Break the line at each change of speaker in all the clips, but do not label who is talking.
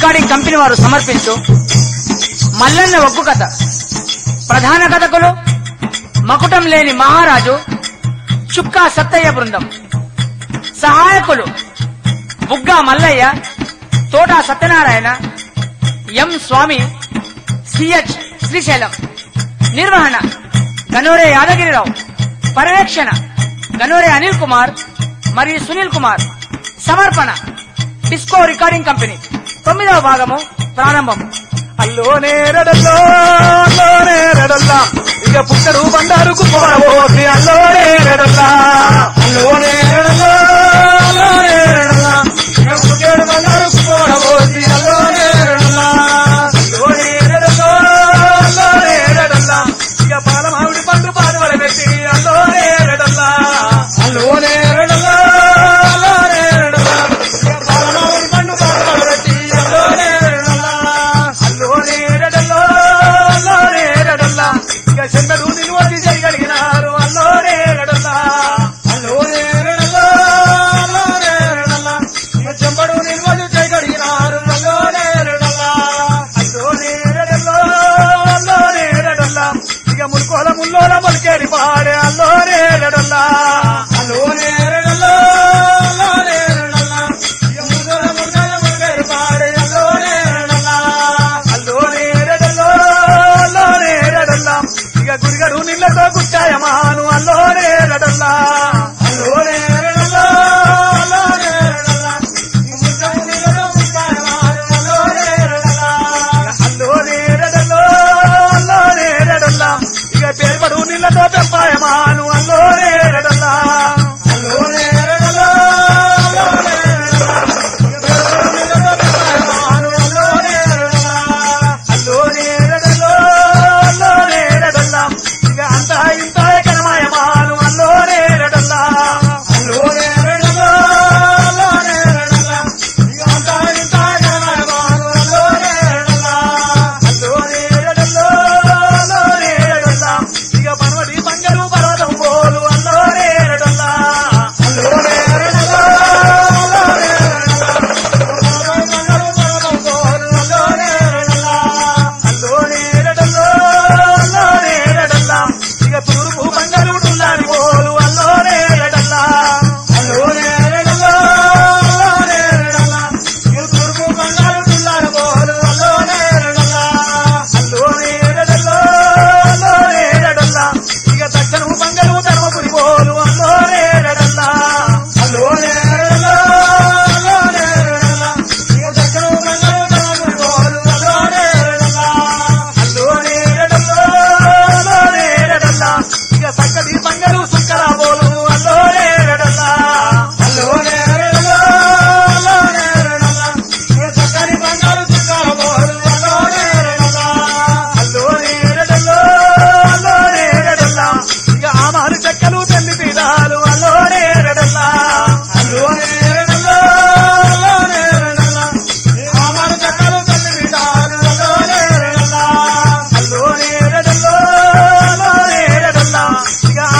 Recording company వారు సమర్పించు మల్లన్న ఒగ్గు కథ. ప్రధాన కథకులు మకుటం లేని మహారాజు చుక్కా సత్తయ్య బృందం. సహాయకులు బుగ్గా మల్లయ్య, తోటా సత్యనారాయణ, ఎం స్వామి, సిహెచ్ శ్రీశైలం. నిర్వహణ గనోరే యాదగిరిరావు. పర్యవేక్షణ గనోరే అనిల్ కుమార్ మరియు సునీల్ కుమార్. సమర్పణ డిస్కో రికార్డింగ్ కంపెనీ. 9వ భాగము ప్రారంభం.
అల్లోనే రడల్లో అల్లోనే రడల్లా ఇక పుట్టడు బండారుకు పోరబోసి అల్లోనే రడల్లా అల్లోనే రడల్లో అల్లోనే రడల్లా ఇక పుట్టడు బండారుకు పోరబోసి అల్లోనే రడల్లా అల్లోనే రడల్లో అల్లోనే రడల్లా ఇక పాల మామిడి పండు పాదవల పెట్టి అల్లోనే రడల్లా అల్లోనే రడల్లా అల్లోనే రడల్లా ఇక పాల మామిడి పండు పాదవల పెట్టి అల్లోనే చెందడు నిలువది చేయగలిగినారు అల్లోనే రడల్లా అల్లోనే రడల్లా అల్లోనే రడల్లా చెంబడు నిలువది చేయగలిగినారు అల్లోనే రడల్లా అల్లోనే రడల్లా అల్లోనే రడల్లా ఇక ముల్కోల ముల్లోల మొలికేరి పాడే అల్లోనే రడల్లా అల్లోనే రడల్లా అల్లోనే రడల్లా ఇక ముల్కోల ముల్లోల మొలికేరి పాడే అల్లోనే రడల్లా అల్లోనే రడల్లా అల్లోనే రడల్లా ఇక గురిగడు నీళ్లతో గుట్టాయమాను అల్లోనే రడల్లా అల్లోనే రడల్లా అల్లోనే రడల్లా గురిగడు నీళ్లతో గుట్టాయమాను అల్లోనే రడల్లా అల్లోనే రడల్లా అల్లోనే రడల్లా ఇక పేర్పడు నీళ్లతో పెంపాయమాను అల్లోనే రడల్లా అల్లోనే రడల్లా అల్లోనే రడల్లా ఇక పేర్పడు నీళ్లతో పెంపాయమాను అల్లోనే రడల్లా అల్లోనే రడల్లా అల్లోనే రడల్లా ఇక అంతా ఇంత కనమాయమాను అల్లోనే రడల్లా అల్లోనే రడల్లా అల్లోనే రడల్లా ఇక అంతా ఇంత కనమాయమాను అల్లోనే రడల్లా అల్లోనే రడల్లా అల్లోనే రడల్లా ఇక పనవడి బంగారు పర్వతం పోలు అల్లోనే రడల్లా అల్లోనే రడల్లా అల్లోనే రడల్లా బంగారు పర్వతం పోలు అల్లోనే రడల్లా అల్లోనే రడల్లా అల్లోనే రడల్లా ఇక తూర్పు బంగారు డుల్లారి పోలు అల్లోనే రడల్లా అల్లోనే రడల్లా అల్లోనే రడల్లా ఇక తూర్పు బంగారు డుల్లారి పోలు అల్లోనే రడల్లా అల్లోనే రడల్లా అల్లోనే రడల్లా ఇక దక్షిణము బంగారు ధర్మపురి పోలు అల్లోనే రడల్లా అల్లోనే రడల్లా అల్లోనే రడల్లా ఇక దక్షిణము బంగారు ధర్మపురి పోలు అల్లోనే రడల్లా అల్లోనే రడల్లా అల్లోనే రడల్లా ఇక చక్కటి బంగారు సుక్కల పోలు అల్లోనే రడల్లా అల్లోనే రడల్లా అల్లోనే రడల్లా ఇక చక్కటి బంగారు సుక్కల పోలు అల్లోనే రడల్లా అల్లోనే రడల్లా అల్లోనే రడల్లా ఇక ఆమారు చెక్కలు తల్లి పీడాలు అల్లోనే రడల్లా అల్లోనే రడల్లా అల్లోనే రడల్లా ఆమారు చెక్కలు తల్లి పీడాలు అల్లోనే రడల్లా అల్లోనే రడల్లా అల్లోనే రడల్లా ఇక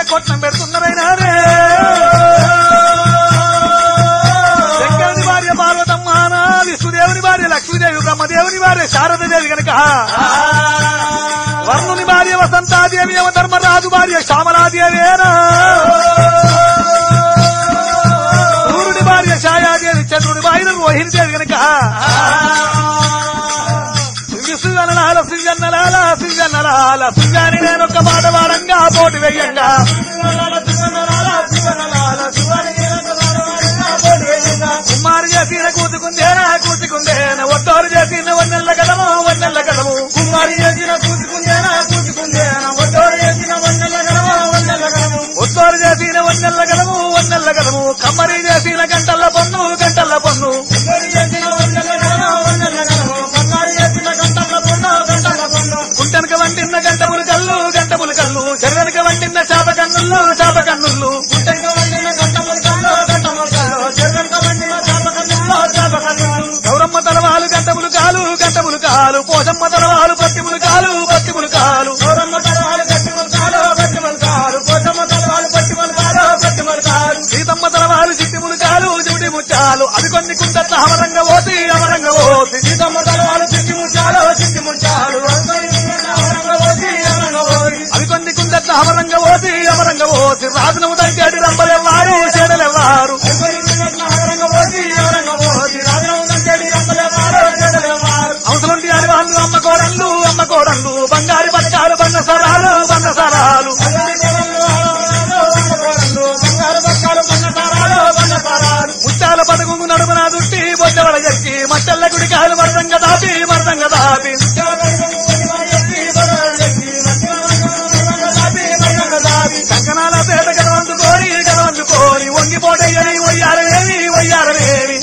కొట్టం పెడుతున్నారైనారే శంకరుని భార్య పార్వతమ్మ విష్ణుదేవుని భార్య లక్ష్మీదేవి బ్రహ్మదేవుని భార్య శారదాదేవి గనక వర్ణుని భార్య వసంతాదేవి యమధర్మరాజు భార్య శ్యామలాదేవేనా సూర్యుని భార్య ఛాయాదేవి చంద్రుని భార్య రోహిణిదేవి గనక సుజన్నలాల సుజన్నలాల సుజన్నలాల సుజాని నేనొక్క మాట వాడంగా పోటీ వెయ్యంగా కుమారు చేసిన కూతుకుందేనా కూతుకుందేనా ఒట్టోరు చేసిన వన్నెల్ల కదము వన్నెల్ల కదము కుమారు చేసిన కూతుకుందేనా కూతుకుందేనా ఒట్టోరు చేసిన వన్నెల్ల కదము వన్నెల్ల కదము ఒట్టోరు చేసిన వన్నెల్ల కదము వన్నెల్ల కదము కమ్మరి చేసిన గంటల్ల పన్ను గంటల్ల పన్ను గుంటనక వండిన గంటములు కళ్ళు గంటములు కళ్ళు చెరువెనక వండిన చాప కన్నుళ్ళు చాప కన్నుళ్ళు గౌరమ్మ తలవాలు గంటములు కాలు గంటములు కాలు పోసమ్మ తలవాలు పత్తిములు కాలు పత్తిములు కాలు గౌరమ్మ తలవాలు గంటములు కాలు గంటములు కాలు పోసమ్మ తలవాలు పత్తిములు కాలు పత్తిములు కాలు సీతమ్మ తలవాలు చిట్టిములు కాలు జుడి ముచ్చాలు అది కొన్ని కుందట్ల అమరంగ ఓసి అమరంగ ఓసి సీతమ్మ తలవాలు చిట్టి ముచ్చాలు చిట్టి ముచ్చాలు అవి కొన్ని కుందట్ల అమరంగ ఓసి అమరంగ ఓసి రాజునము దంచేటి రంబలెవ్వారు చెడలెవ్వారు అవసరంటి అడివాళ్ళు అమ్మ కోడళ్ళు అమ్మ కోడళ్ళు బంగారు బతకాలు బంగసరాలు బంగసరాలు ముత్యాల పదకొంగు నడుమన దుట్టి బొద్దవడ ఎక్కి మట్టెల్ల గుడికాయలు మర్దంగా దాపి మర్దంగా దాపి కంకణాల పేట గడవందుకోని గడవందుకోని వంగిపోటయ్యని వయ్యారవేమి వయ్యారవేమి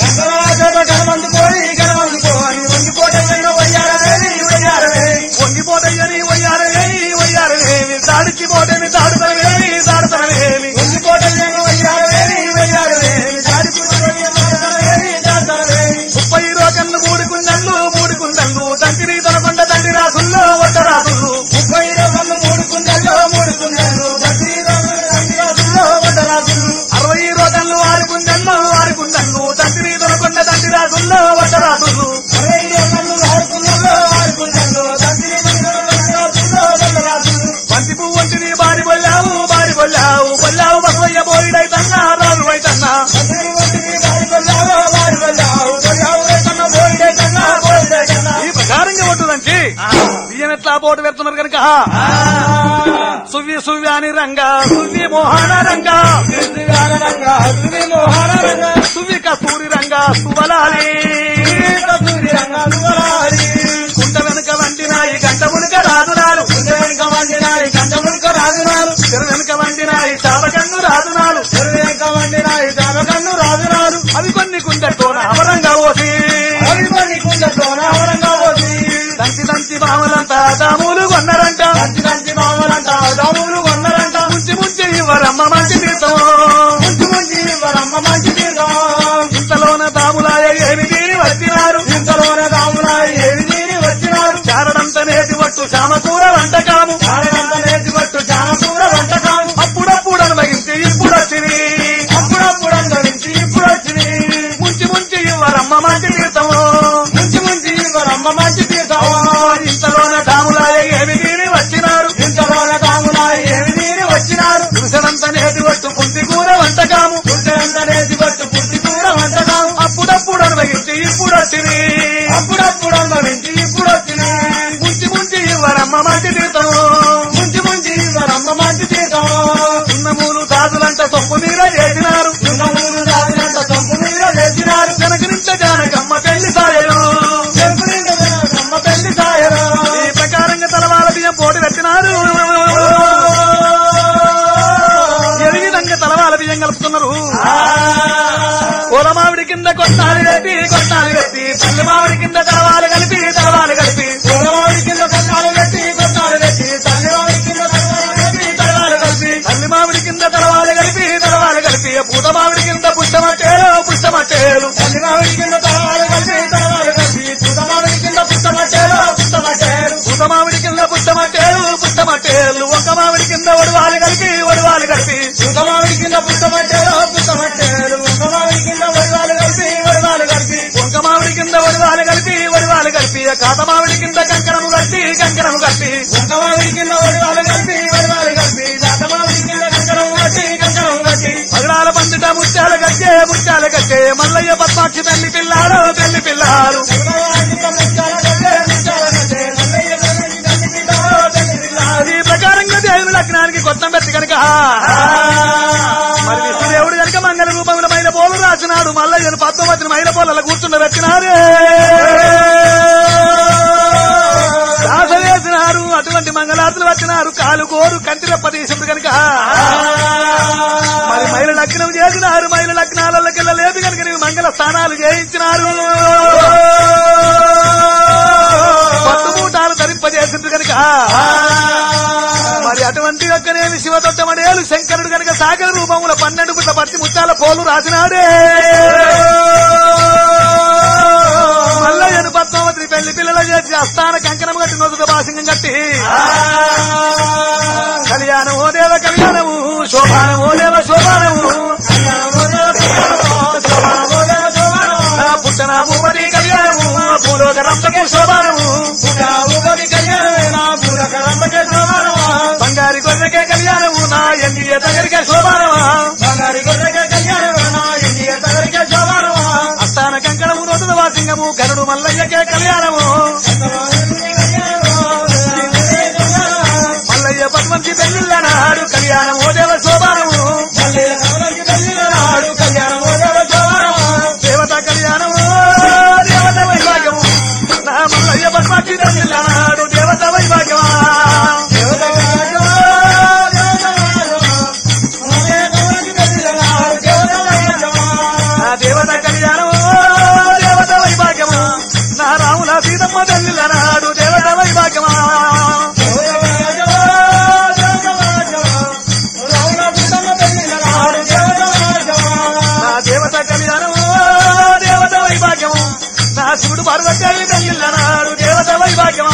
వంగిపోటయ్యని వయ్యారవేమి వయ్యారవేమి దాడికి పోటని దాడుతనవేమి దాడుతనవేమి వంగిపోటయ్యని వయ్యారవేమి వయ్యారవేమి దాడికి 30 రోజులు మూడుకుందళ్ళు మూడుకుందళ్ళు తండ్రి తనకొండ తండ్రి రాసుల్లో వడ్డ రాసులు 30 రోజులు మూడుకుందళ్ళు మూడుకుందళ్ళు తండ్రి రాసుల్లో వడ్డ రాసులు 60 రోజులు ఆడుకుందళ్ళు ఆడుకుందళ్ళు తండ్రి తనకొండ తండ్రి రాసుల్లో వడ్డ రాసులు 60 రోజులు ఆడుకుందళ్ళు ఆడుకుందళ్ళు తండ్రి రాసుల్లో వడ్డ రాసులు బంతి పువ్వు వంటిని బారి బొల్లావు బొల్లావు బసవయ్య బోయిడైతన్నా రాజు అయితన్నా ఈ ప్రకారంగా ఉంటుందంటే బియ్యం ఎట్లా పోటు పెడుతున్నారు కనుక సువ్వి సువ్యాని రంగా సువ్వి మోహన రంగా సువ్వి కస్తూరి రంగా సువలాలి కుండ వెనుక వండినాయి గంట మునుక రాజునాలు చెరు వెనుక వండినాయి చాపకన్ను రాజునాలు అవి కొన్ని కుండతోన అమరంగా పోసి దంచి దంచి మామలంతా దాములు కొన్నారంట ముంచి ముంచి ఇవ్వరమ్మ మంచి తీర్థం ఇంతలోన దాములాయ ఏమి తీరి వచ్చినారు చారడంత నేతి పట్టు చామకూర వంటకాము అప్పుడప్పుడు అనుభవించి ఇప్పుడు వచ్చింది ముంచి ముంచి ఇవ్వరమ్మ మంచి తీర్థం ఇంతలోన దాములాయ ఏమి తీరి వచ్చినారు దుసడంత నేతి పట్టు పుంటి కూర వంటకాము అప్పుడప్పుడు అనుభవించి ఇప్పుడు వచ్చింది ముంచి ముంచి ఇవ్వరమ్మ మంచి తీర్థం చిన్నమూలు దాదులంట సొప్పు మీద చేసినారు జనకరింత జానకమ్మ పెళ్లి సాయలు ఈ ప్రకారంగా తలవాల బియ్యం పోటీ పెట్టినారు ఏ విధంగా తలవాల బియ్యం కలుపుతున్నారు పూలమావిడి కింద కొట్టాలి కట్టి పల్లె మామిడి కింద తలవాలు కలిపి పూలమావిడి కింద కొట్టాలి కట్టి తల్లి మామిడి కింద తలవాలు కలిపి పూత మామిడి కింద పుష్టమట్టేలు తల్లి మామిడి కింద తలవాలు కలిపి పూత మామిడి కింద పుష్టమట్టేలు పూత మామిడి కింద పుష్టమట్టేలు ఒక మామిడి కింద వడవాలు కలిపి జాతమావిడి కింద కంకణము కట్టి వంకమావిడి కింద వడివాలు కట్టి జాతమావిడి కింద కంకణము కట్టి పగడాల పందిట ముత్యాల కట్టే మల్లయ్య పద్మాక్షి తల్లి పిల్లాడు ఈ ప్రకారంగా దేవుని లగ్నానికి కొత్త పెట్టి కనుక మరి విష్ణుదేవుడు కనుక మంగళ రూపముల మైన పోలు రాసినాడు మల్లయ్యను పద్మవతిని మైన పోలలో కూర్చుండ పెట్టినారు రాస వేసినారు అటువంటి మంగళాతులు వచ్చినారు కాలు కోరు కంటిరెప్ప తీసిండు కనుక మరి మైల లగ్నం చేసినారు మైల లగ్నాలకెళ్ళ లేదు కనుక నీవు మంగళ స్థానాలు చేయించినారు పట్టుమూటాలు ధరింపజేసిండు కనుక మరి అటువంటి యొక్కనేమి శివదొట్టమడేలు శంకరుడు కనుక సాగర రూపముల 12 పుట్ల పట్టి ముత్యాల పోలు రాసినాడే మల్లయ్యను పద్మావతిని పెళ్లి పిల్లలు చేసి అస్థాన కంకణం కట్టి నొదుట భాసింగం కట్టి కళ్యాణమో దేవ కళ్యాణము శోభానమో దేవ శోభానము పుట్టన భూపతి కళ్యాణము భూలోక రంభకే శోభానము బంగారి గొర్రెకే కళ్యాణము నా ఎన్నియ దగ్గరికే శోభానమా అస్థాన కంకణము నొదుట వాసింగము గరుడు మల్లయ్యకే కళ్యాణము మల్లయ్య పద్మంచి పెళ్లిళ్ళనాడు కళ్యాణమో దేవ శోభానము దేవత కళ్యాణము దేవత వైభాగ్యము నా మల్లయ్య పద్మాక్షి పెళ్లిళ్ళనాడు దేవత వైభాగ్యమా దేవత కళ్యాణము దేవత వైభాగ్యమా నా రాముల సీతమ్మ పెళ్లిళ్ళనాడు దేవత వైభాగ్యమా నా దేవత కళ్యాణము దేవత వైభాగ్యము నా శివుడు పార్వతి పెళ్లిళ్ళనాడు దేవత వైభాగ్యమా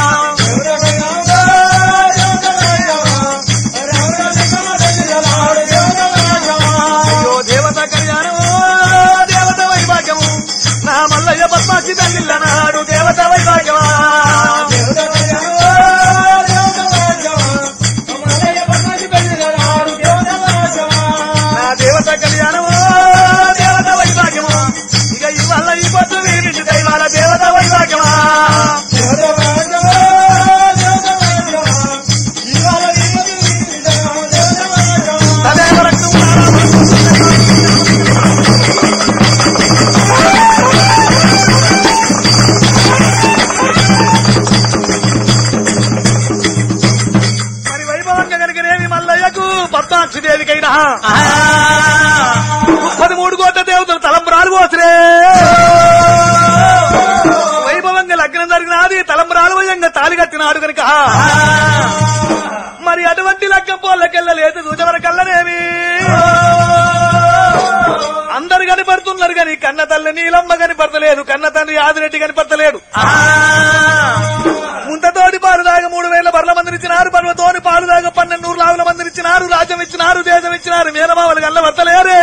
అయ్యో దేవత కళ్యాణము దేవత వైభాగ్యము నా మల్లయ్య పద్మాక్షి పెళ్లిళ్ళనాడు దేవత వైభాగ్యమా నా దేవత కళ్యాణము దేవత వైభాగ్యము ఇక ఇవాళ ఈ పొద్దు వీరింటి దైవాల దేవత వైభాగ్యమా తదేవ రక్తం మరి వైభవంగా కనుకనేమి మల్లయ్యకు పద్మాక్షి దేవికైనా 13 కోట్ల దేవతలు తలంబరాలు పోతురే వైభవంగా లగ్నం జరిగినది తలంబరాలు వయంగా తాలి కట్టినాడు కనుక మరి అటువంటి లగ్గం పోళ్ళకెళ్ళలేదు దూచవర కల్లనేమి అందరు కనిపడుతున్నారు కాని కన్న తల్లి నీలమ్మ కనిపడతలేదు కన్న తండ్రి ఆదిరెడ్డి కనిపడతలేడు ముంతతోటి పాలు దాకా 3000 బర్ల మందిరిచ్చినారు బర్వతోని పాలు దాకా 1200 లావుల మందిరిచ్చినారు రాజ్యం ఇచ్చినారు దేశం ఇచ్చినారు మేనమావలు కల్ల వర్తలేరే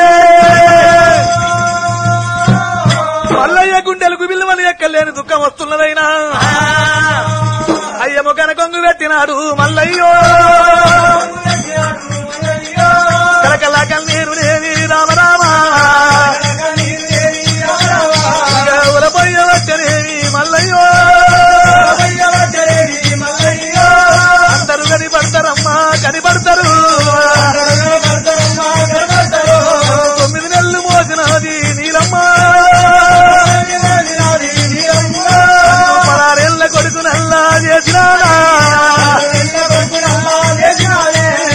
మల్లయ్య గుండెలకు బిల్లుమని ఎక్కలేని దుఃఖం వస్తున్నదైనా అయ్యము కనకొంగు పెట్టినాడు మల్లయ్యో కలకల కన్నీరు లేని రామరామా ఉలపయ్య వచ్చనేవి మల్లయ్యో అందరూ కనిపడతారమ్మా కనిపడతారు 9 నెలలు మోసినది నీలమ్మ 16 కొడుకు నల్లా చేసినాడా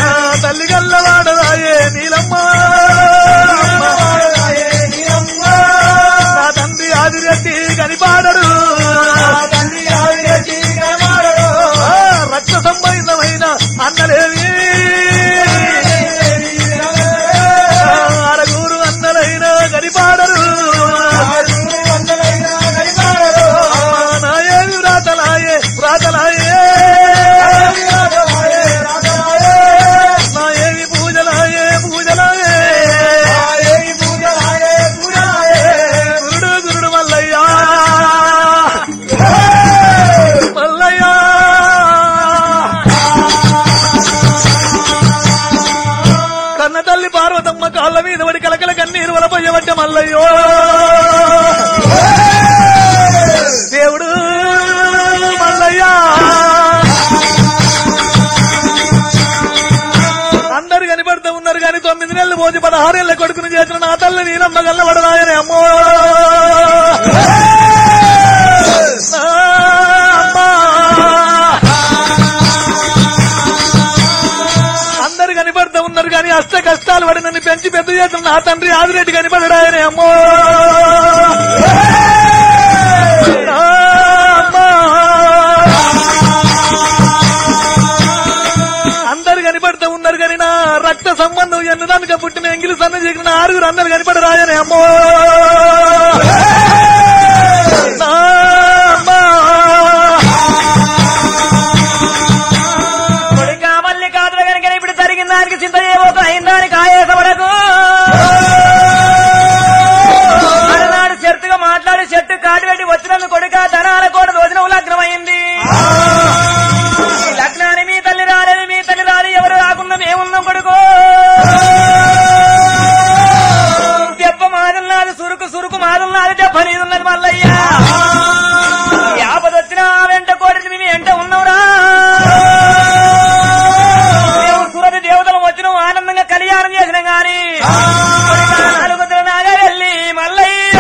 తల్లి పార్వతమ్మ కాళ్ళ మీద పడి కలకల కన్నీరు వలపోయబట్ట మల్లయ్యో దేవుడు మల్లయ్య అందరు కనిపడుతూ ఉన్నారు కానీ 9 నెలలు పోసి 16 ఏళ్ల కొడుకును చేసిన నా తల్లి నీలమ్మ గల్లబడదాయనే అమ్మో అందరు కనిపడుతూ ఉన్నారు కానీ అష్ట కష్టాలు పడి నన్ను పెంచి పెద్ద చేసిన నా తండ్రి ఆదిరెడ్డి కనిపడడాయనే అమ్మో అందరు కనిపడుతూ ఉన్నారు కానీ నా రక్త సంబంధం ఎన్నదానిక పుట్టిన ఎంగిలి సన్న చేసిన 6 అందరు కనిపడరాయనే అమ్మో దానికి చింత చేయబోతు అయిన దానికి ఆయేసపడకు అలనాడు చెట్టుగా మాట్లాడి చెట్టు కాటు పెట్టి వచ్చినందు కొడుక ధనాల కోట రోజున లగ్నమైంది లగ్నాన్ని మీ తల్లి రాలేదు మీ తల్లి రాలి ఎవరు రాకుండా మేమున్నాం కొడుకో దెబ్బ మాదున్నది సురుకు సురుకు మాదున్నది దెబ్బ నీదున్నది మల్లయ్యా ఆపదొచ్చినా వెంట కోటి మేము వెంట ఉన్నావురా దేవతలు వచ్చిన ఆనందంగా కళ్యాణం చేసిన గాని 4 నాగరెల్లి మల్లయ్య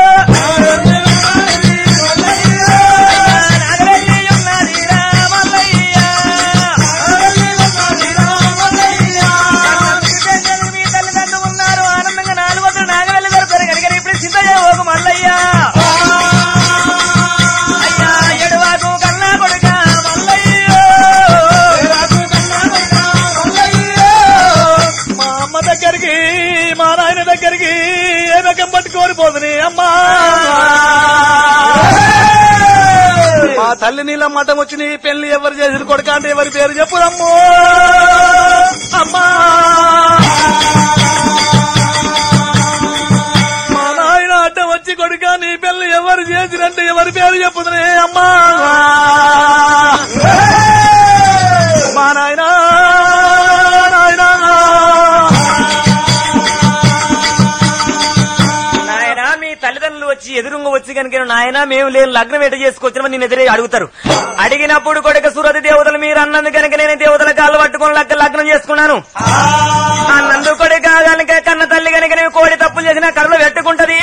నాగరెల్లి ఉన్నదిరా మల్లయ్య మీ తల్లిదండ్రులు ఉన్నారు ఆనందంగా 4 నాగరెల్లి దొరుకుతారు కనుక ఇప్పుడు చింత చేయబోకు మల్లయ్య అయ్యా ఎడవాకు కన్నా కొడుక మల్లయ్య దగ్గరికి మా నాయన దగ్గరికి ఏ రకం పట్టుకోని పోతుంది అమ్మా మా తల్లి నీళ్ళ మఠం వచ్చి నీ పెళ్లి ఎవరు చేసిన కొడుక అంటే ఎవరి పేరు చెప్పుదమ్మో అమ్మా మా నాయన అడ్డం వచ్చి కొడుక నీ పెళ్లి ఎవరు చేసినంటే ఎవరి పేరు చెప్పుదనే అమ్మా మా నాయన వచ్చి ఎదురుంగా వచ్చి కనుక నాయన మేము లేని లగ్నం ఎట చేసుకొచ్చినా నేను ఎదురే అడుగుతారు అడిగినప్పుడు కొడుక సురతి దేవతలు మీరు అన్నందు కనుక నేను దేవతల కాళ్ళు పట్టుకుని లగ్నం చేసుకున్నాను అన్నందు కొడుక కనుక కన్న తల్లి కనుక నేను కోడి తప్పులు చేసినా కర్రలు పెట్టుకుంటది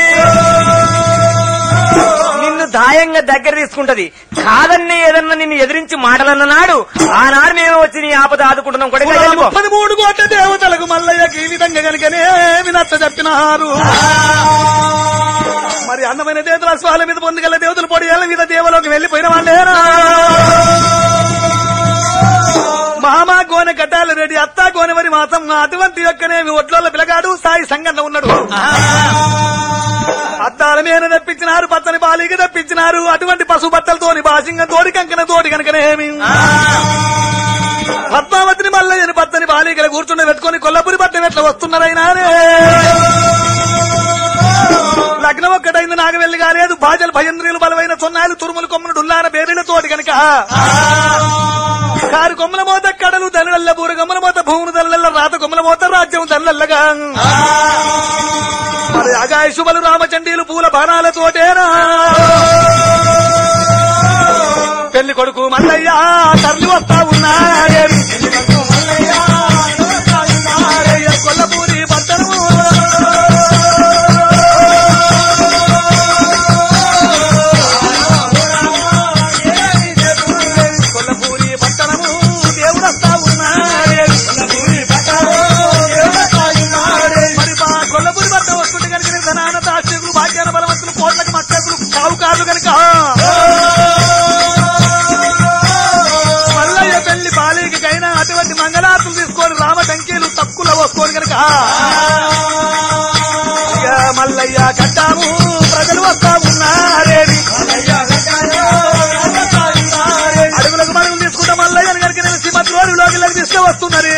నిన్ను దాయంగా దగ్గర తీసుకుంటది కాదన్ని ఏదన్నా నిన్ను ఎదిరించి మాటలన్నాడు ఆనాడు మేము వచ్చి నీ ఆపద ఆదుకుంటున్నాం కొడుక 13 కోట్ల దేవతలకు మల్లయ్యకి ఈ విధంగా కనుకనే నచ్చ చెప్పినారు మరి అందమైన దేవతల స్వాల మీద పొందుగల దేవతలు పొడియాల మీద దేవలోకి వెళ్లిపోయిన వాళ్ళేనా మామ గోనె కట్టాల రెడ్డి అత్త గోనెవరి మాసం అటువంటి యొక్కనేమి ఒడ్ల పిలగాడు సాయి సంగన్న ఉన్నాడు అద్దాల మీద తెప్పించినారు పచ్చని బాలికి తెప్పించినారు అటువంటి పశు బట్టలతోని బాసింగ తోడి కంకన తోడి కనుకనేమి పద్మావతిని మల్లయ్యని పచ్చని బాలికలు కూర్చుండి పెట్టుకుని కొల్లపురి బట్టలు ఎట్లా వస్తున్నారైనానే లగ్నం ఒక్కటైంది నాగవెల్లి కాలేదు బాజలు భయంద్రియులు బలమైన సొన్నాలు తురుములు కొమ్మలు డుల్లాన బేరీల తోటి కనుక కారు కొమ్మల మోత కడలు దళల్ల బూర కొమ్మల మోత భూములు దళల్ల రాత కొమ్మల మోత రాజ్యం దళల్లగా మరి అగాయశుబలు రామచండీలు పూల బాణాల తోటేనా పెళ్లి కొడుకు మల్లయ్య తరలి వస్తా ఉన్నాడే కొల్లపూరి పట్టణము సావుకారులు కనుక మల్లయ్య పెళ్లి బాలికైనా అటువంటి మంగళాతులు తీసుకొని రామటంకీలు తక్కువలో వస్తుకొని కనుక మల్లయ్య కట్టాము ప్రజలు వస్తా ఉన్నారేమి అడుగులకు మడుగులు తీసుకుంటా మల్లయ్య కనుక నేను శ్రీమతి రోడ్డులోకి తీసుకువస్తున్నారు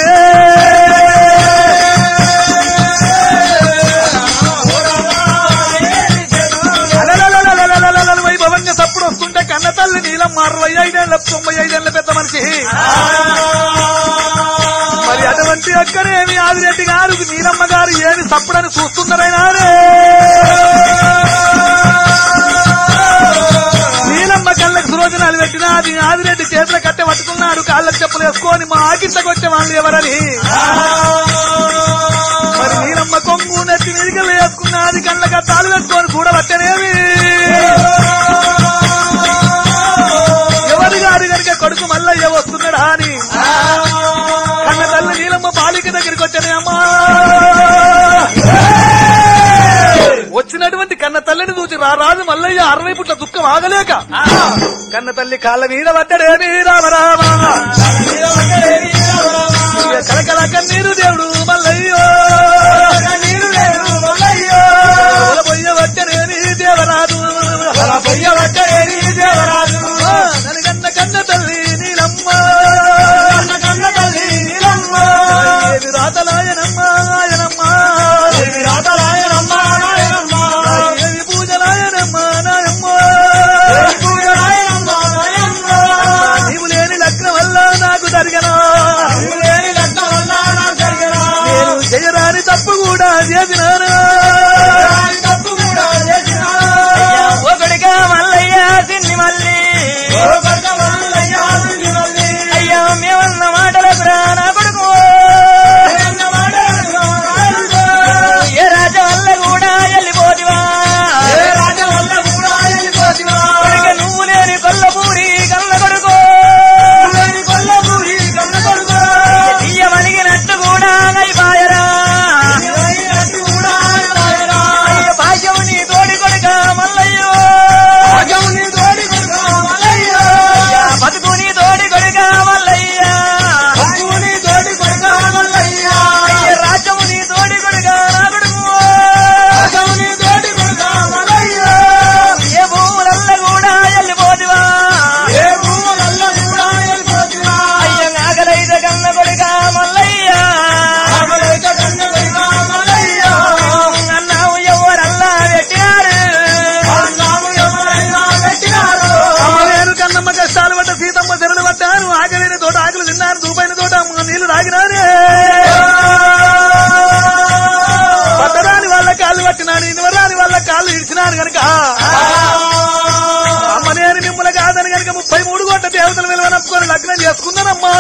వైభవంగా తప్పుడు వస్తుంటే కన్న తల్లి నీలం 65 ఏళ్ల 95 ఏళ్ల పెద్ద మనిషి మరి అటువంటి ఒక్కరేమి ఆదిరెడ్డి రెడ్డి గారు నీలమ్మ గారు ఏమి తప్పుడని చూస్తున్నారైనా నీలమ్మ కళ్ళకు సురోజనాలు పెట్టినాది ఆదిరెడ్డి చేతుల కట్టె పట్టుకున్నాడు కాళ్ళకు చెప్పులు వేసుకొని మా ఆకింతకు వచ్చే వాళ్ళు ఎవరని మరి నీలమ్మ కొంగు నెత్తి మీదికి వేసుకున్నది కళ్ళక తాళు వేసుకొని చూడబట్టనేవి ఎవరి గారు కనుక కొడుకు మల్లయ్య వస్తున్నాడా అని కన్న తల్లి నీలమ్మ బాలిక దగ్గరికి వచ్చానే అమ్మా వచ్చినటువంటి కన్న తల్లిని చూసి రారాజు మల్లయ్య 60 పుట్ల దుఃఖం ఆగలేక కన్న తల్లి కాళ్ళ మీద పడ్డడేమి రామరామ కలకల కన్నీరు దేవుడు మల్లయ్యో పొయ్య వచ్చనేని దేవరాజు నన్ను కన్న తల్లి నీలమ్మ ఏమి రాతలాయనమ్మ ఆయనమ్మ ఏమి పూజలాయనమ్మ నాయమ్మ నీవు లేని లగ్నం వల్ల నాకు జరిగనా నేను చేయరాని తప్పు కూడా చేసినాను
ఒకడిగా మల్లయ్య సిన్ని మల్లి అయ్యా మేమన్న మాటలకు నా కొడుకు ఏ రాజ వల్ల కూడా వెళ్ళిపోతివా నువ్వు లేని కొల్లపూరి కళ్ళ కొడుకు తీయ మలిగినట్టు కూడా అయిపోయరా అయ్య భాగ్యం నీ తోడి కొడుక మల్లయ్యో బతుకు నీ తోడి కొడుక మల్లయ్య అయ్య రాజ్యము నీ తోడి కొడుక నా కొడుకు ఏ భూములల్ల కూడా వెళ్ళిపోతివా అయ్య నాగలైతే కన్న కొడుక మల్లయ్య అన్నావు ఎవరల్లా పెట్టినారు
నేను కన్నమ్మ కష్టాలు పడ్డ సీతమ్మ చెరలు పడ్డాను ఆకలిని తోట ఆకులు తిన్నాను దూపైన తోట నీళ్లు తాగినానే పట్టరాని వాళ్ళ కాళ్ళు పట్టినాను ఇనువరాని వాళ్ళ కాళ్ళు ఇడిచినాను కనుక అమ్మ నేను మిమ్మల్ని కాదని కనుక 33 కోట్ల దేవతలు విలువనప్పుకొని లగ్నం చేసుకున్నానమ్మా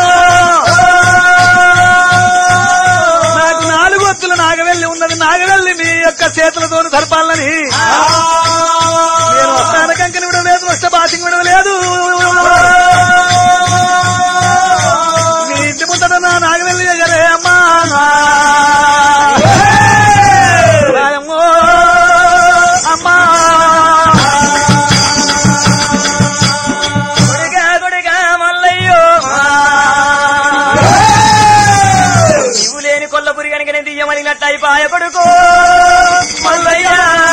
నాకు 4 ఒత్తుల నాగవెల్లి ఉన్నది నాగవెల్లి మీ యొక్క చేతులతో సరిపాలని నేను వస్తాను కంకని విడవలేదు వస్తే బాసింగ్ విడవలేదు మీ ఇంటి ముందట నా నాగవెల్లి ఎగరే అమ్మా అమ్మా
కొడుగా మల్లయ్యో నీవు లేని కొల్లపురి కనుకనే దియ్యమలిగినట్టు అయిపోయ కొడుకు మల్లయ్య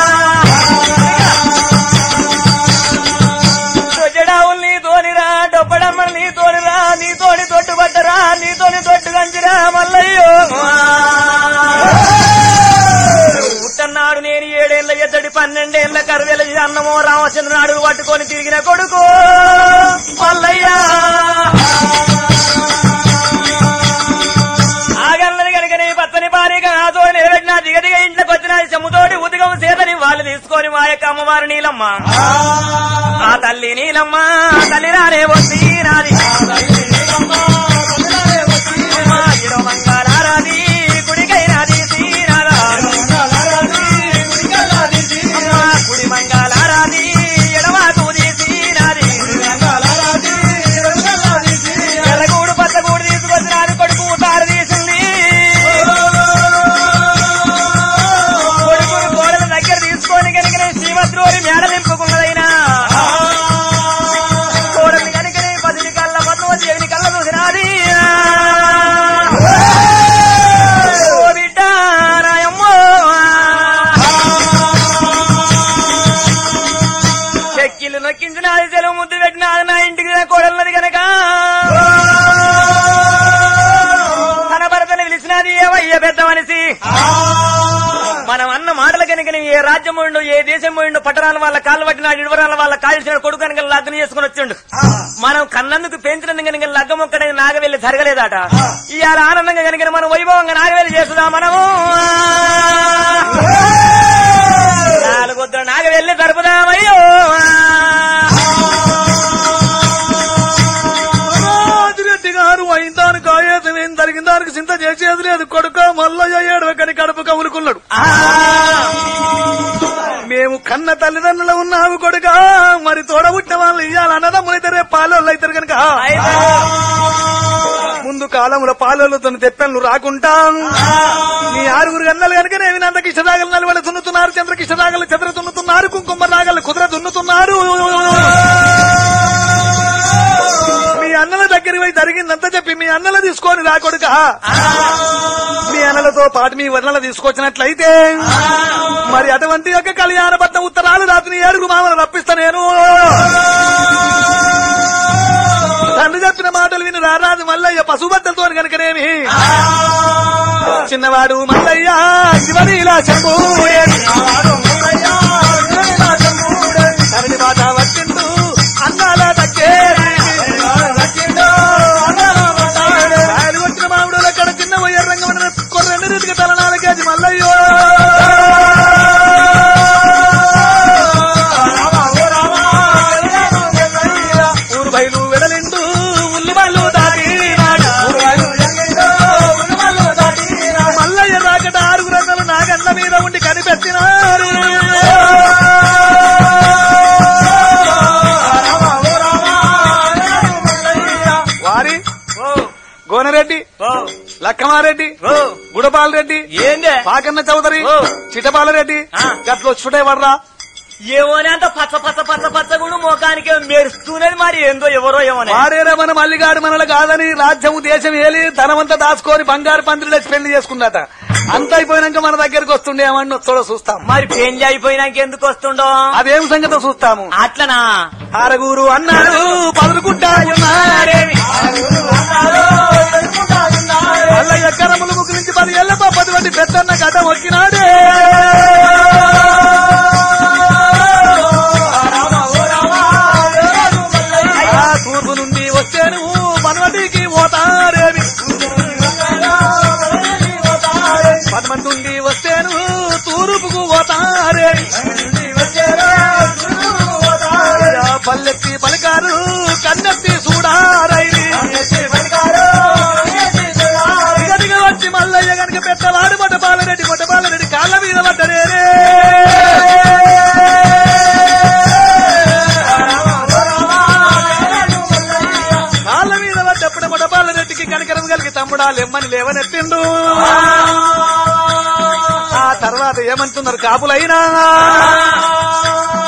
జడావులు నీ తోనిరా డొప్పడమ్మలు నీ తోనిరా నీ తోని తొట్టు పట్టరా నీ తోని తొట్టు కంచిరా మల్లయ్యో పుట్టన్నాడు నేను 7 ఏళ్ల ఎద్దడి 12 ఏళ్ల కరువేల అన్నమో రామచంద్ర నాడులు పట్టుకొని తిరిగిన కొడుకు మల్లయ్య ఆగన్నది కనుకనే పచ్చని భారీగా నాతో నిలబెట్టిన దిగదిగ ఇంట్లోకి వచ్చిన చెమ్ముతోటి ఉతికం చేతని వాళ్ళు తీసుకొని మా యొక్క అమ్మవారు నీలమ్మ ఆ తల్లి నీలమ్మ తల్లి రానే వచ్చి నాది మంగళారాది గుడికైనాది శ్రీనాథ గుడి మంగళారాది ఎడవాకు తీసినాది ఎల్లగూడు పచ్చగూడు తీసుకొచ్చినాది కొడుకు తారు తీసింది కొడుకును కోడల దగ్గర తీసుకొని కనుక శ్రీమద్రోని మేడ నింపుకున్నదైనా కోడలి కనుకనే 10 కళ్ళ పద్మవతి 7 కళ్ళ చూసినాది బిడ్డ రాయమ్మో చెక్కిళ్ళు నొక్కించినది సెలవు ముద్దు పెట్టినది నా ఇంటికి కోడలది కనుక తన భర్తను పిలిచినది ఏవయ్య పెద్ద మనిషి మనం అన్న మాటల కనుక ఏ రాజ్యం పోయిండు ఏ దేశం పోయిండు పట్టణాల వాళ్ళ కాళ్ళు పట్టినాడు ఇడవరాల వాళ్ళ కాల్చిన కొడుకు కనుక లగ్నం చేసుకుని వచ్చిండు మనం కన్నందుకు పెంచినందుకు కనుక లగ్గం ఒక్కడైనా నాగవెల్లి జరగలేదట ఇవాళ ఆనందంగా కనుక మనం వైభవంగా నాగవెల్లి చేస్తుందా మనము 4 వద్ద నాగవెల్లి జరుపుదామయ్యో
రెడ్డి గారు అయిన దానికి ఆయేతం ఏం జరిగిన దానికి చింత చేసేది లేదు కొడుక మల్లయ్య ఏడవకని కడుపు కవులుకున్నాడు మేము కన్న తల్లిదండ్రులు ఉన్నాము కొడుక మరి తోడబుట్టిన వాళ్ళు ఇయ్యాలి అన్నదమ్ములైతే రేపు పాలోళ్ళు అవుతారు కనుక ముందు కాలంలో పాలోళ్ళతో తెప్పెళ్ళు రాకుండా నీ 6 గన్నలు కనుక నేమినంత కిష్టరాగలు నలువలు దున్నుతున్నారు చంద్రకిష్టరాగలు చంద్ర దున్నుతున్నారు కుంకుమ రాగలు కుదుర దున్నుతున్నారు మీ అన్నల దగ్గరికి పోయి జరిగిందంతా చెప్పి మీ అన్నలు తీసుకొని రా కొడుక మీ అన్నలతో పాటు మీ వర్ణలు తీసుకొచ్చినట్లయితే మరి అటువంటి యొక్క కళ్యాణ పట్ల ఉత్తరాలు రాత్రి 7 మామలు రప్పిస్తా నేను తండ్రి చెప్పిన మాటలు విని రారాజు మల్లయ్య పశుబద్దలతో కనుకనేమి చిన్నవాడు మల్లయ్య శివలీలా శంభూ మాట వచ్చిండు అన్నాల దక్కే వచ్చిన మామిడు అక్కడ చిన్న వయ్య రంగం కొర్రెండు రీతికి తల 4 కేజీ మల్లయ్యో ఊరు బయలు వెడలిండు ఉల్లి బళ్ళు దాటి మల్లయ్య రాకట 6 రంగులు నాగండ్ల మీద ఉండి కనిపెట్టినారు వారి గోనరెడ్డి లక్కమారెడ్డి గుడపాల్ రెడ్డి పాకన్న చౌదరి చిటపాలరెడ్డి గట్లో చుటే వర్రా
ఏమోనే అంత పచ్చ పచ్చ పచ్చ పచ్చగుడు మోకానికి మెరుస్తున్నది మరి ఏందో ఎవరో ఏమోనే
వారేరా మన మల్లిగాడు మనలు కాదని రాజ్యము దేశం ఏలి ధనమంతా దాచుకొని బంగారు పందిరి పెళ్లి చేసుకున్నట అంత అయిపోయినాక మన దగ్గరకు వస్తుండే ఏమన్నా వస్తాడో చూస్తాం
మరి పెళ్లి అయిపోయినాక ఎందుకు వస్తుండో
అదేం సంగతో చూస్తాము
అట్లనా
6 అన్నాడు పదులుకుంటాయున్నారేమి మల్లయ్య కరములు ముగ్గు నుంచి 10 ఏళ్ల పది వంటి పెద్దన్న గడ్డ మొక్కినాడే తూర్పు నుండి వచ్చాను మనవటికి పోతారేమి 10 మంది నుండి వచ్చాను తూర్పుకు పోతారేమి పల్లెత్తి పలికారు కన్నెత్తి చూడారైని ఇగదిగా వచ్చి మల్లయ్య గనుక పెద్దవాడు మొట్టపాలరెడ్డి కాళ్ళ మీద పడ్డరే కాళ్ళ మీద పడ్డప్పుడు మొట్టపాలరెడ్డికి కనికరం కలిగి తమ్ముడా లెమ్మని లేవనెత్తిండు ఆ తర్వాత ఏమంటున్నారు కాపులైనా